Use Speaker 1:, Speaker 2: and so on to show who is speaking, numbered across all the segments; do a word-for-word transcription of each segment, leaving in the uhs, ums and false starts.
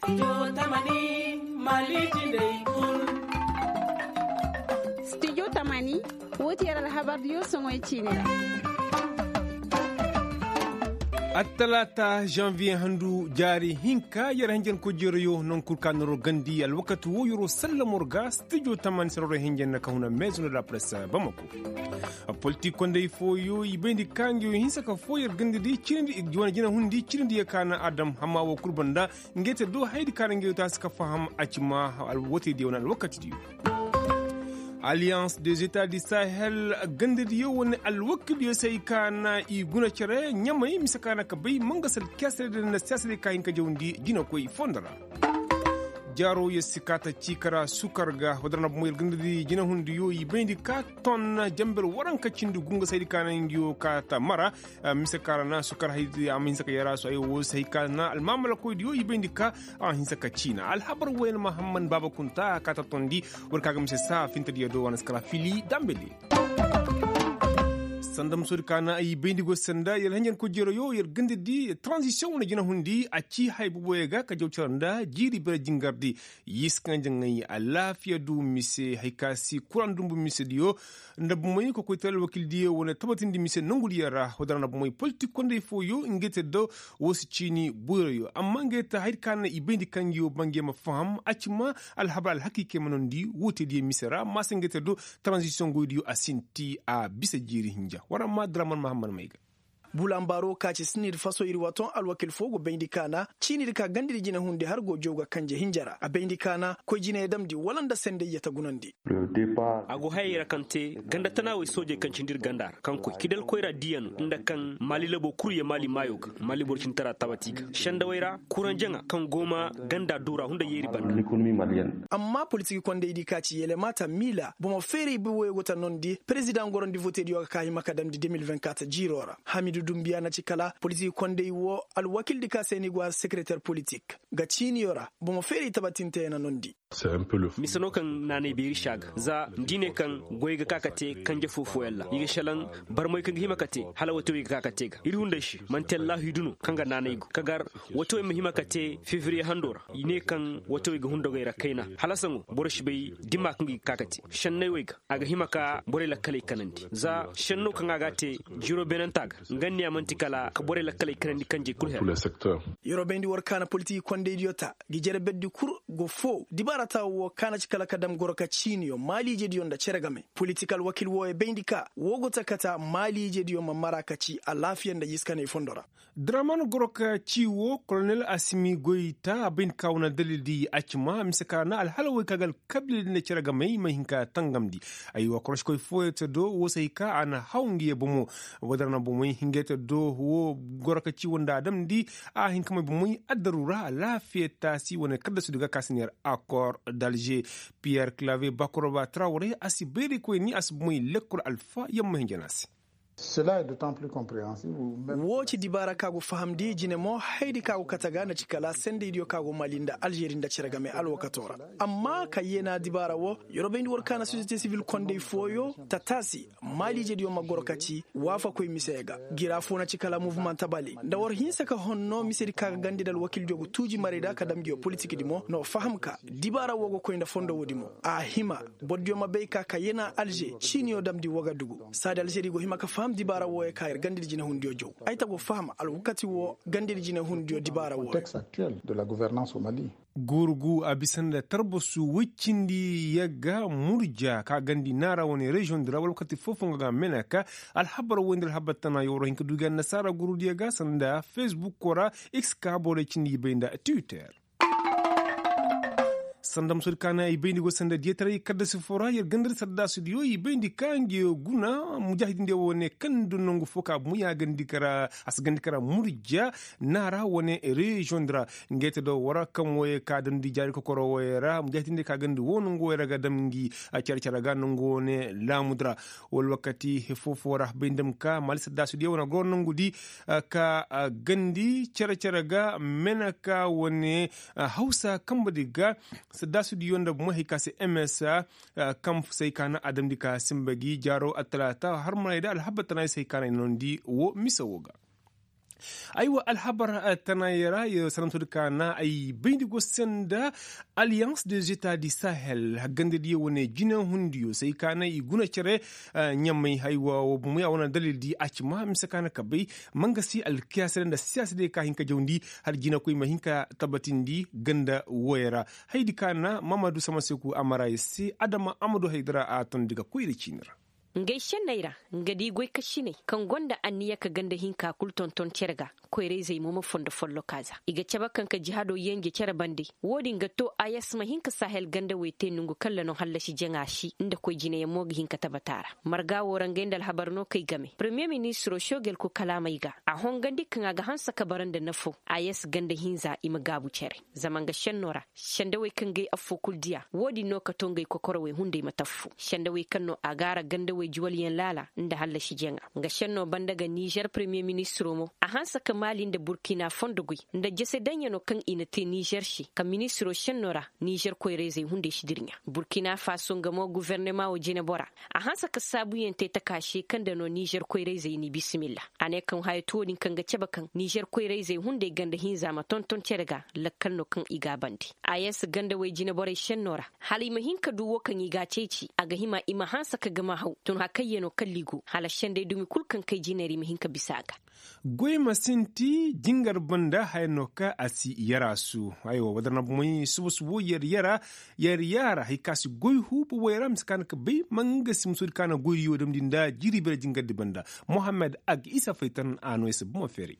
Speaker 1: Studio Tamani Malijine Kul.
Speaker 2: Studio Tamani wotiyar alhabar songoy cinira.
Speaker 3: Atalata janvier handu jari hinka yara hinjen ko jeriyo non kurkanoro gandi al wakati wo yoro sallamorga studio taman sarore hinjen na kahuna maison de la presse Bamako. A politique konde ifo yo ibendi kangi hinsa ka foyer gandi di chirindi igwana jina hundi chirindi yakana adam hama wo kurbanda ngete do haydi kanangi utas ka faham achima al wote di wona al wakati di. Alliance des États du Sahel gandiriyo wani alwakiliyo sai kana iguna cire nyamai misakana kabai mangasal kyasir da na siyasar kayan ka jawundi gina koi fondara jaro ya sikata cikara sukar ga wadarna mu gandiri gina hundi yo ibendi ka ton jamber waran ka cindu gunga sai kana indiyo ka tamara misakara na sukar haidi amin saka yara so ayo sai kana almamala ko diyo ibendi ka an hinsaka cina alhabar wayan muhammad baba kunta ka ta tondi warka ga mise sa finta diyo do wan skala fili dambeli sandam surkana ay bendigo sanda yel hanyen ko jero yo yer gande di transition na jina hundi a ci haybu boyega ka jawcaranda jiri bere jingardi yiskan jangay alafiya du mise haykasi kurandumbu mise dio ndabu moy ko ko tel wakil di wona tabatindi mise nangul yara hodana bu moy politique konde fo yo ngete do wosi cini boyo yo amma ngeta haykana i bendi kangiyo bangi ma fam acima al habal hakike manondi wote di misera masengete do transition godio asinti a bise jiri hinja wara ma draman mahamman maiga
Speaker 4: bulambaro kaci sinir faso iri waton alwakil fogo bendi kana cinir ka gandiri jina hunde har go joga kanje hinjara a bendi kana ko jina edam di walanda sende yata gunandi
Speaker 5: ago hayira kante ganda tana wai soje kan cindir gandar kanko kidal koira diyan inda kan mali labo kurye mali mayog mali borcin tara tabatiga shanda waira kuran janga kan goma ganda dura hunda yeri banda
Speaker 4: amma politiki konde idi kaci yele mata mila bomo feri bi woy gota nondi president gorondi vote di yoga kayi makadam di deux mille vingt-quatre jirora hamidu dumbiya na cikala politiki konde wo alwakil di kaseni gwa secrétaire politique ga chini yora bomo feri tabatinte na nondi
Speaker 5: c'est un peu le misano kan nane beri shag za ndine kan goyga kakate kanje fofo yalla yiga shalan barmoy kan hima kate hala wato yiga kakate ga iri hunda shi mantella hidunu kanga nane go kagar wato mi hima kate février handora ine kan wato yiga hunda gaira kaina halasango borosh bay dima kan kakate shanne wega aga hima ka bore la kale kanandi za shanno kan aga te jiro benantag ngani amantikala ka bore la kale kanandi kanje kulher
Speaker 4: pour le secteur yoro bendi workana politique konde idiota gijere beddi kur go fo dibarata wo kana cikala kadam goroka chiniyo mali je diyo nda ceregame political wakil wo e bendika wogo takata mali je diyo mamara kaci a lafiya nda yiskane fondora
Speaker 3: draman goroka ciwo colonel asimi goita bin kauna dalili acima misakana alhalawi kagal kabli ne ceregame mahinka tangamdi aywa kroshkoy foyete do wosaika ana hawngiye bomo wadarna bomo hingete do wo goroka ciwo nda damdi a hinkama bomo adarura lafiya tasi wona kada su daga kasiniyar accord d'Alger Pierre Claver Bakoroba Traoré asibiri ko ni asbumi lekol alfa yamma hinjanasi.
Speaker 6: Cela est d'autant plus compréhensible.
Speaker 4: Woci dibara kago fahamdi jine mo haidi kago kataga na cikala sende idio kago malinda Algerie nda ciragame alwakatora. Amma kayena dibara wo yorobendi workana société civile konde foyo tatasi mali je dio magoro kaci wafa koy misega gira fona cikala mouvement tabali nda wor hinsa ka honno misedi kaga gandidal wakil jogo tuji marida kadam dio politique dimo no fahamka dibara wogo koy nda fondo wodimo a hima boddio mabeyka kayena Alger chinio damdi Wagadugu sada Algerie go hima ka dibara wo e kayr gandir jina hundio jow ay tago faham al wakati wo gandir jina hundio dibara wo
Speaker 6: texte actuel de la gouvernance au Mali
Speaker 3: gurgu abisanda tarbosu wicindi yaga murja ka gandi nara woni region de rawal wakati fofonga ga menaka al habar wondir habatana yoro hinka dugan nasara guru yaga sanda Facebook kora x ka bore cindi benda Twitter sandam surkana i bendi go sanda dietray kadda sifora yer gandar sadda studio i bendi kange guna mujahidinde wone kandu nongo foka muya gandi kara as gandi kara murja nara wone region dra ngete do wara kam woye ka dandi jari ko koro woyera mujahidinde ka gandi wono ngo wera ga damngi a charchara ga nongo ne lamudra wol wakati he fofo wara bendam ka mal sadda studio wona go nongo di ka gandi charchara ga menaka wone hausa kambadiga da su di yonda mu hika se M S kam sai kana adam dika simbagi jaro atlata har mai da alhabata na sai kana non di wo misawoga aiwa alhabar tanayera ya sanamtu kana ai bindigo senda Alliance des États du Sahel gande di wone jina hundiyo sai kana iguna cire nyamai haiwa mu ya wannan dalil di acima misakana kabai mangasi alkiyasar da siyasa da ka hinka jaundi har jina koi mahinka tabatin di ganda wayara haidi kana Mamadu Samaseku amara sai Adama Amadu Haidara a ton diga koi da cinira
Speaker 7: Ngaishen naira ngadi goi kashine kan gonda anniya ka ganda hinka kulton ton cerga koire zai mu fondo follo kaza iga caba kan ka jihado yenge cera bande wodi ngato ayas ma hinka sahel ganda wete nungu kala no hallashi jenga shi inda ko jine ya mogi hinka tabatara marga woran gendal habarno kai game premier ministre shogel ko kalama iga a hongandi kan aga hansa kabaran da nafo ayas ganda hinza ima gabu cere zaman ga shennora shandawe kan gai afo kuldiya wodi no ka tongai kokorwe hunde matafu shandawe kan no agara ganda juwaliyan lala inda halla shi jenga ga shanno bandaga Niger premier ministre mo a hansa kamalin da Burkina Fondogui inda jese danyano kan inate Niger shi ka ministro shannora Niger ko reze hunde shi dirnya Burkina Faso ga mo gouvernement o jine bora a hansa ka sabu yente ta kashe kan da no Niger ko reze ni bismillah ane kan hayo to din kan ga ceba kan Niger ko reze hunde ganda hinza ma tonton cerga lakkan no kan iga bandi ayes ganda wai jine bora shannora halima hinka duwo kan iga ceci aga hima ima hansa ka gama hau hakayyano kalligo halashen dai dumi kulkan kai jinari mihinka bisaga
Speaker 3: goy masinti jingar banda haynoka asi yara su ayo wadana muy subu subu yer yara yer yara hikasi goy hubu wayram skan ka be manga simsul kana goy yodum dinda jiri bere jingar di banda Mohamed Ag Isa Faitan ano es buma feri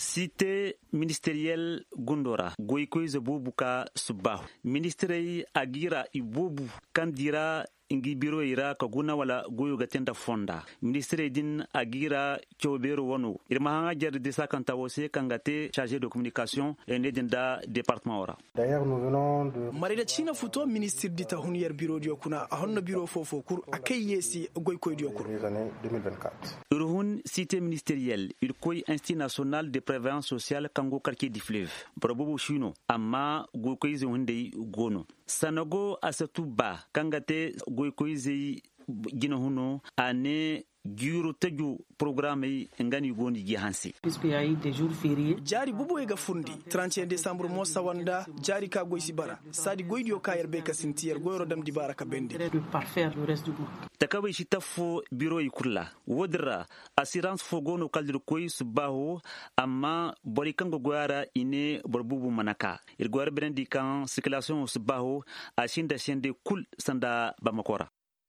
Speaker 8: Cité ministérielle Gondora goy koy buka subahu ministre agira ibubu kandira ingi biro ira ka guna wala goyo gatenda fonda ministre din agira chobero wono irma hanga jar de sakanta wose kangate chargé de communication et nedenda département ora
Speaker 6: d'ailleurs nous venons de
Speaker 4: marida china futo ministre dita huniyar biro dio kuna a honno biro fofo kur akay yesi goy koy dio kur
Speaker 6: les années deux mille vingt-quatre
Speaker 8: urhun cité ministérielle il koy institut national de prévoyance sociale kango quartier du fleuve probobo chino amma goy koy zunde gono sanogo asatuba kangate goy koy zey gina huno ane giro taju programme ngani goni gi hansi
Speaker 1: puisqu'il y a eu des jours fériés
Speaker 4: jari bubu e ga fundi trente et un décembre mo sawanda jari ka goy sibara sadi goydio kayar be ka sintier goyro dam di baraka bende
Speaker 1: de parfaire le reste du mois
Speaker 8: takawe shitafo biro ikula wodra assurance fogono kaldir koy subaho amma borikango goyara ine borbubu manaka ir goyar bendi kan circulation subaho ashinda shende kul sanda bamakora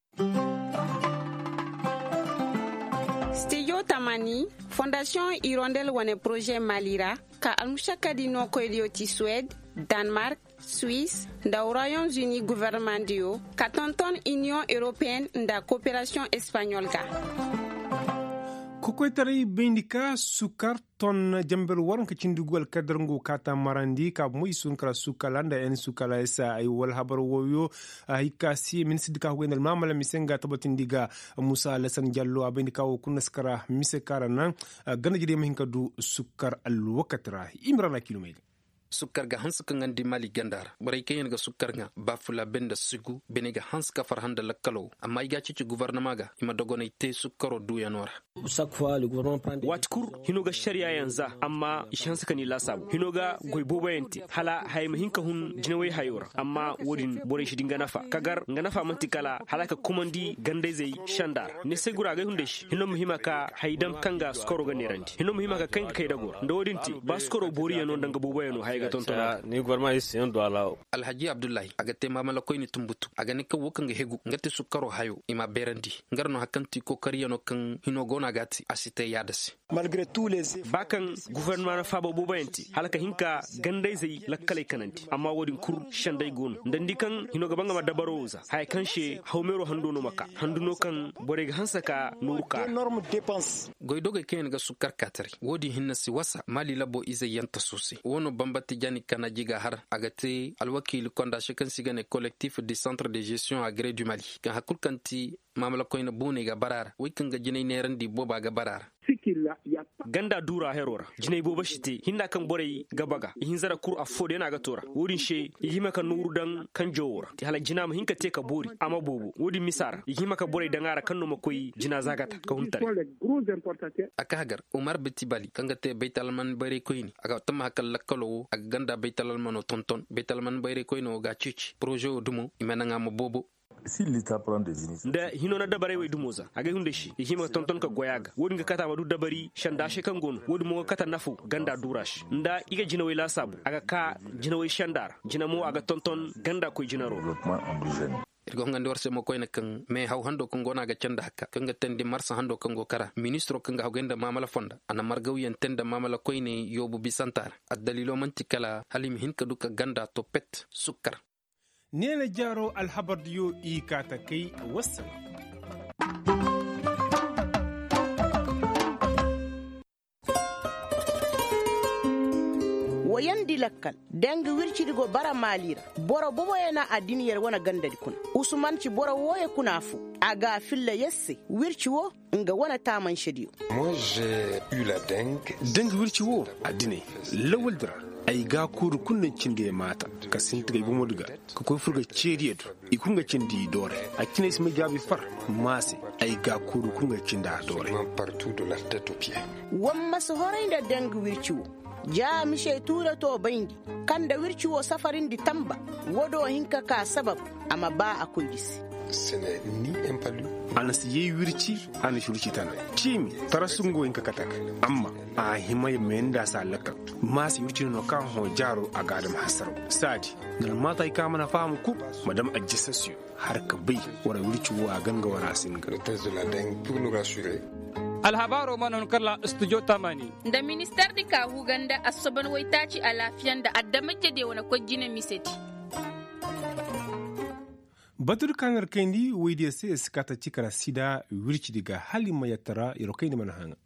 Speaker 2: Studio Tamani, Fondation Hirondelle wane projet Malira, ka almushaka di no koelio ti Suède, Danemark, Suisse, nda Royaumes-Unis gouvernement dio, ka tonton Union Européenne nda coopération espagnole ga.
Speaker 3: Kokoy tari bindika sukar ton jambel waran ka cindugal kadarngo kata marandi ka muy sunkara sukalanda en sukala esa ay wal habar woyo hikasi min sidika wenal mamala misenga tabatindiga Musa Lasan Jallo abindika o kunaskara misekara nan gana jide mahinka du sukar al wakatra imrana kilomega
Speaker 9: sukkar ga hanska ngandi mali gandar baray kayen ga sukkar nga bafula benda sigu benega hanska farhanda lakalo amma iga ci gouvernement ga ima dogonay te sukkaro du yanora
Speaker 5: watkur hinoga sharia yanza amma ishansa kani lasabu hinoga goy boba yenti hala hayma hinka hun jinawai hayora amma wodin bore shi dinga nafa kagar nga nafa mantikala halaka komandi gande zai shandar ne sai gura ga hunde shi hino muhima ka haidam kanga skoro ga nerandi hino muhima ka kanka kai dago ndo wodinti ba skoro bori yano danga boba yano hayga tontona
Speaker 10: ni gorma isi yando ala
Speaker 9: alhaji abdullahi agate mamala koyni tumbutu agane ka wokanga hegu ngati sukkaro hayo ima berandi ngarno hakanti ko kariyano kan hino gona gati asite yadasi
Speaker 4: malgré tous les
Speaker 5: bakan gouvernement fabo bobayanti halaka hinka gandai zai lakkale kananti amma wodin kur shandai gon ndandi kan hino gabanga ma dabaroza hay kanshe hawmero handono maka handuno kan bore hansaka nurka
Speaker 4: énorme dépense
Speaker 9: goydoga ken ga sukkar katari wodi hinnasi wasa mali labo ize yanta susi wono bambati jani kana jiga har agate alwakil konda shekan sigane collectif du centre de gestion agré du Mali kan hakul kanti mamala koyna bune ga barar wikan ga jinay nerandi boba ga barar
Speaker 5: ganda dura herora jinay bo bashite hinna kan boray gabaga hin zara kur afode yana ga tora wurin she yima kan nuru dan kan jowora ti hala jina ma hinka te ka bori ama bobo wodi misara yima ka boray dangara kan no makoy jina zagata ka huntare
Speaker 9: aka hagar umar bitibali kanga te baitalman bare koyni aga tama kal lakalo aga ganda baitalman tonton baitalman bare koyno ga cici projet dumo imena ngam bobo
Speaker 10: si l'État prend des initiatives
Speaker 5: da hinona dabare way dumuza aga hunde shi yima tonton ka goyaga wodi nga kata madu dabari shanda she kan gon wodi mo kata nafu ganda durash nda iga jina way la sabu aga ka jina way shandar jina mo aga tonton ganda koy jinaro
Speaker 10: développement endogène.
Speaker 9: irgo ngandi warse mo koyna kan me haw hando ko gona ga canda hakka kanga tendi marsa hando kango kara ministro kanga hawgenda mamala fonda ana margaw yen tenda mamala koyne yobu bisantar ad dalilo mantikala halim hin ka duka ganda to pet sukkar
Speaker 3: nena jaro alhabardiyo i kata kai wassalam.
Speaker 11: wayan dilakkal dangi wircidigo bara malira boro bobo yana adiniyar wana gandadi kuna usmanci boro woye kuna fu aga filla yesse wirci wo nga wana taman shediyo.
Speaker 12: Moi j'ai eu la dengue.
Speaker 3: Dangi wirci wo adine lawal dira ay ga kuru kunnan cinde mata ka sintiga ibo duga ko ko furga ceriyedo ikunga cindi dore akine isma jabi far masi ay ga kuru kunga cinda dore
Speaker 12: partout de la tête aux pieds.
Speaker 11: wamma so horayda dangi wirci wo ja mishe tura to baindi kanda wirci wo safarin di tamba wodo hinka ka sabab amma ba akoy gisi.
Speaker 12: Ce n'est ni un palu.
Speaker 3: Anas ye wirci ana shurci tana timi tarasungo inka katak amma a himaye menda sa laka mas wirci no kan ho jaro a gadam hasaro sadi nan mata ka mana famu ku madam ajissasio har ka bai wara wirci wa ganga wara singa
Speaker 12: le test de la dengue pour nous rassurer.
Speaker 13: alhabaro manon kala studio tamani
Speaker 2: da minister di ka huganda asoban waitaci a lafiyan da addamake de wani kwajina miseti.
Speaker 3: batur kanar kendi widi se skata cikara sida wirci diga halima yatara irokaini manahanga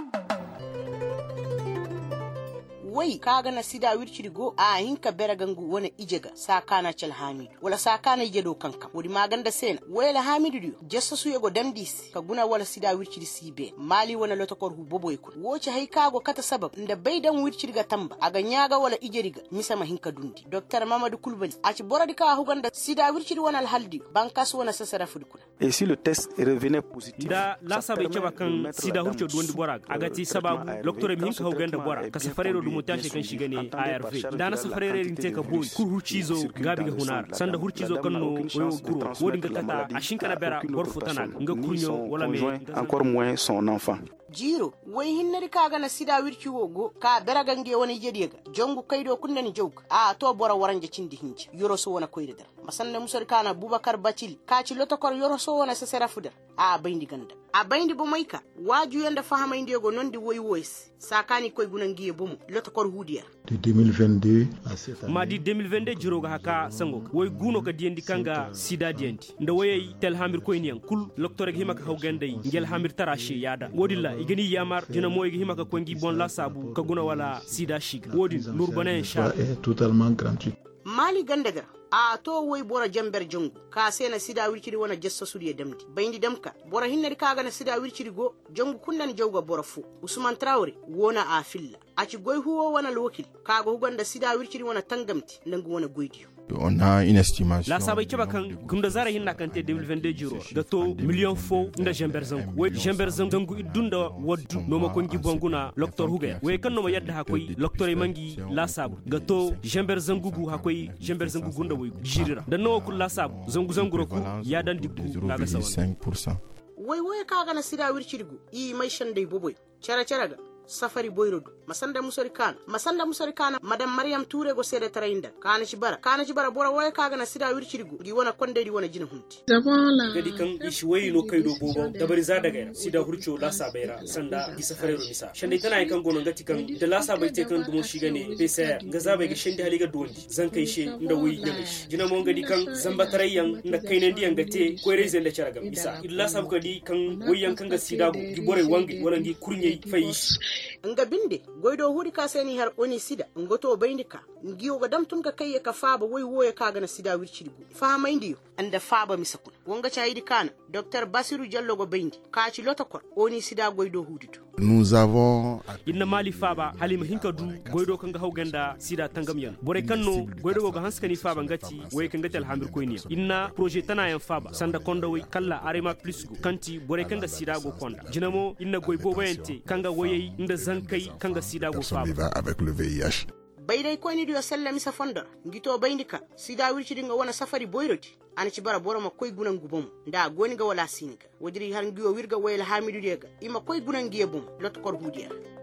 Speaker 11: wai kaga na sida wircirigo a hinka beragangu wani ijega sakana chal hamidu wala sakana yedo kanka wodi maganda sena wala hamidu dio jessa su yego damdis ka guna wala sida wirciri sibe mali wana lotokor hu bobo yiku woce hay kago kata sabab nda baydan wirciriga tamba aga nyaga wala ijeriga misama hinka dundi Docteur Mamadou Kulbali aci boradi ka huganda sida wirciri wana alhaldi bankas wana sasara fudukuna.
Speaker 14: Et si le test revenait positif
Speaker 5: da la sabe keba kan sida hurcho dundi boraga agati sababu Docteur hinka huganda bora ka safarero dum tashi kan shiga ne A R V da na safarere rinte ka boy kur hurcizo gabi ga hunar sanda hurcizo kan no wayo kuro wodi ga kata a shinkana bera gorfu tana nga kurnyo wala me
Speaker 14: encore moins son enfant.
Speaker 11: jiro wai hinnari kaga na sida wirci wogo ka beragange wani jediga jongu kaido kunnani jawka a to bora waranje cindi hinci yoro so wona koyde dar masanne musar kana Bubakar Bacil ka ci lotokor yoro so wona sesera fudar a bayndi ganda a bayndi bo mayka waju yanda fahama indego nondi woy woys sakani koy gunangiye bomu lotokor hudiya
Speaker 10: de deux mille vingt-deux à cette année
Speaker 5: madi deux mille vingt-deux jiro ga haka sango woy guno ka diendi kanga sida diendi nda woyey tel hamir koy niyan kul loktore ga himaka hawgande ngel hamir tarashi yada wodilla igani yamar dina moy ga himaka kongi bon la sabu ka guna wala sida shiga wodi nurbana insha
Speaker 10: totalement gratuit.
Speaker 11: mali gandaga a to woy bora jamber jongu ka sena sida wirciri wona jessa suriye damdi bayndi damka bora hinnari kaga na sida wirciri go jongu kunnan jawga bora fu Usman Traoré wona a filla aci goy huwo wona lokil kaga huganda sida wirciri wona tangamti nangu wona goydiyo.
Speaker 10: On a une estimation.
Speaker 5: La sabai keba kan gumda zara hinna kante deux mille vingt-deux jiro da to million fo nda Jember Zangu we Jember Zangu idunda waddu no ma kongi bonguna Docteur Huga we kan no ma yadda hakoy Docteur mangi la sabu ga to Jember Zangu gu hakoy Jember Zangu gunda we jirira da no ku la sabu zangu zangu roku ya dan dikku kaga sawan
Speaker 10: cinq pour cent.
Speaker 11: Wai wai kaga na sida wircirigu i mai shande boboy cara cara ga safari boyrodu masanda musori kana masanda musori kana madam Mariam Touré go sede tarainda kana ci bara kana ci bara bora way kaga na sida wircirigu gi wona konde di wona jina hunti
Speaker 5: gadi kan ishi wayi no kaydo bobo dabari za daga sida hurcho la sabera sanda gi safari ro misa shande tana kan gono gati kan da la sabai te kan dumo shiga ne pesa ga zabai ga shande haliga dondi zan kai she inda wayi nyamish jina mon gadi kan zamba tarayyan inda kainen diyan gate ko rezen da charaga bisa illa sabu gadi kan wayan kan ga sida go gi bore wangi wala gi kurnye fayish
Speaker 11: nga binde goido huri ka seni har oni sida ngoto bayndika ngiyo ga damtum ka kayya ka faba wai woya ka ga na sida wirchirgo fama indiyo anda faba misakun wonga chayidi kana Docteur Basiru Diallo go bayndi ka ci lotokor oni sida goido huditu
Speaker 10: nous avons
Speaker 5: inna mali faba halima hinka du goido kanga hawganda sida tangam yan bore kanno goido go hanskani faba ngati way kanga tel hamir koyni inna projet tana yan faba sanda konda way kala arema plus go kanti bore kanga sida go konda jinamo inna goy bo bayante kanga woyey inda zankai kanga sida go faba
Speaker 10: avec le V I H
Speaker 11: bayday koyni dio sallami sa fondor ngito bayndika sida wirchidi nga wana safari boyroti ana ci bara boroma koy gunan gubom nda goni ga wala siniga wodiri har ngiyo wirga wayla hamidu dega ima koy gunan giyebum lot kor hudiya